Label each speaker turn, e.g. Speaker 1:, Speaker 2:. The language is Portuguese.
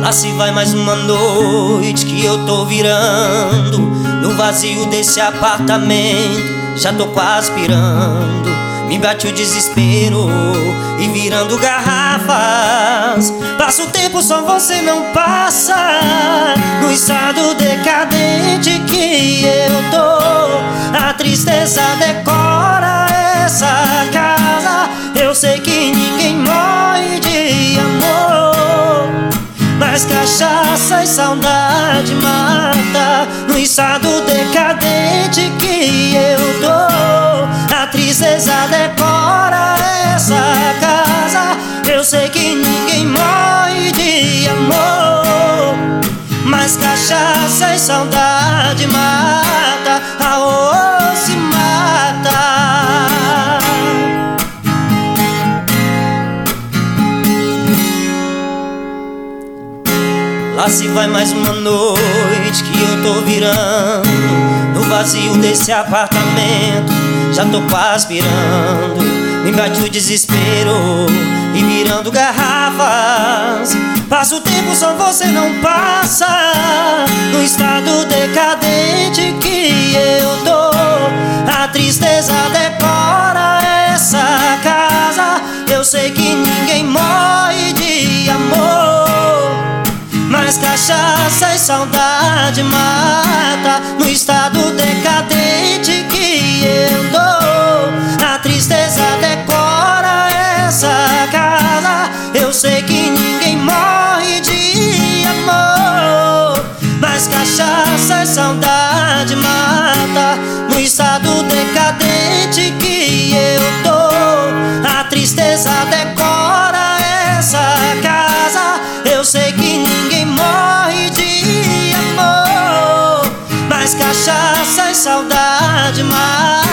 Speaker 1: Lá se vai mais uma noite que eu tô virando no vazio desse apartamento, já tô quase pirando. Me bate o desespero e virando garrafas. Passa o tempo, só você não passa. No estado decadente que eu tô, a tristeza decora essa casa. Eu sei que ninguém morre de amor, mas cachaça e saudade mata. No estado decadente que eu tô, a tristeza decora essa casa. Eu sei que ninguém morre de amor, mas cachaça e saudade mata. Aô, se mata. Lá se vai mais uma noite que eu tô virando no vazio desse apartamento, já tô quase pirando. Me bate o desespero e virando garrafas. Passa o tempo, só você não passa. No estado decadente que eu tô, a tristeza decora essa casa. Eu sei que ninguém morre de amor, mas cachaça e saudade mata. No estado decadente que eu tô, a tristeza decora essa casa. Eu sei que ninguém morre de amor, mas cachaça e saudade mata. No estado decadente que eu tô, a tristeza decora essa casa. Eu sei que ninguém morre de amor, mas cachaça e saudade mata.